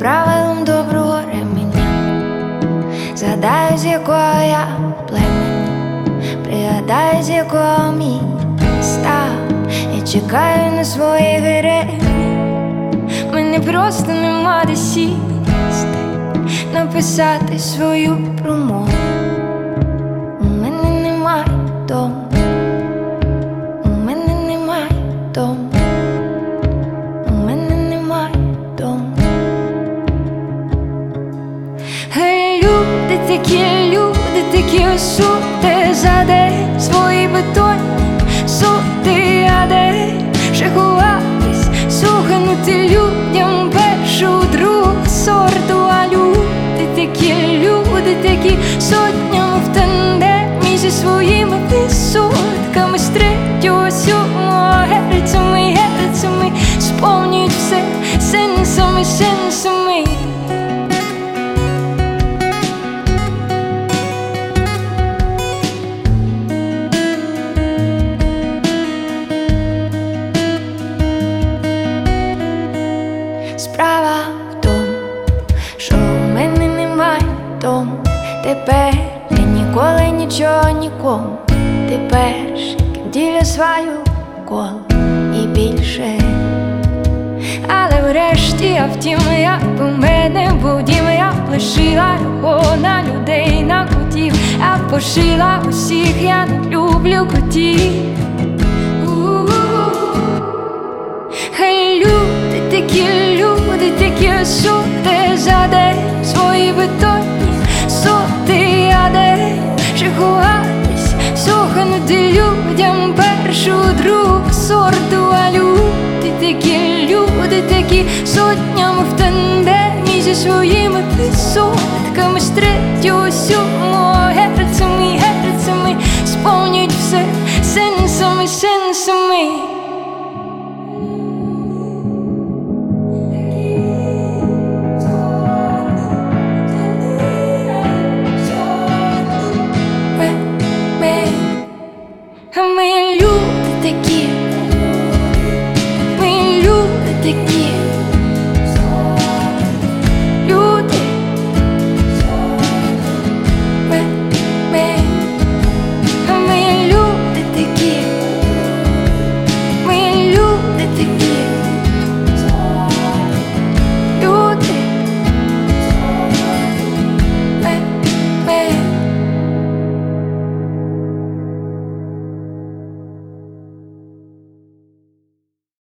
правилам доброго ременя. Згадаю, з якого я племені, пригадаю, з якого міста. Я чекаю на своїх героїв. Мене просто нема де сісти, написати свою промову. У мене немає дому, у мене немає дому, у мене немає дому. Гей, люди такі осуди за день свої бетонні суди, а де вже ховатись, суханути людям першу, другу сорту. А люди такі сотнями в тандемі зі своїми відсотками, з третього, сьомого герцями сповнюють все сенсами. Справа в тому, що у мене немає дому. Тепер я ніколи нічого нікому. Ти перший, ким ділю свою колу і більше. Але врешті, а втім, я б у мене був дім. Я б лишила його на людей, на котів. Я б пошила усіх, я не люблю котів. Хай люди такі осуди за день свої бетонні суди, а де вже ховатись, суханути людям першу, другу сорту. А люди такі сотнями в тандемі зі своїми відсотками, з третього, сьомого герцями сповнюють все сенсами. Ми люди такі, ми люди такі.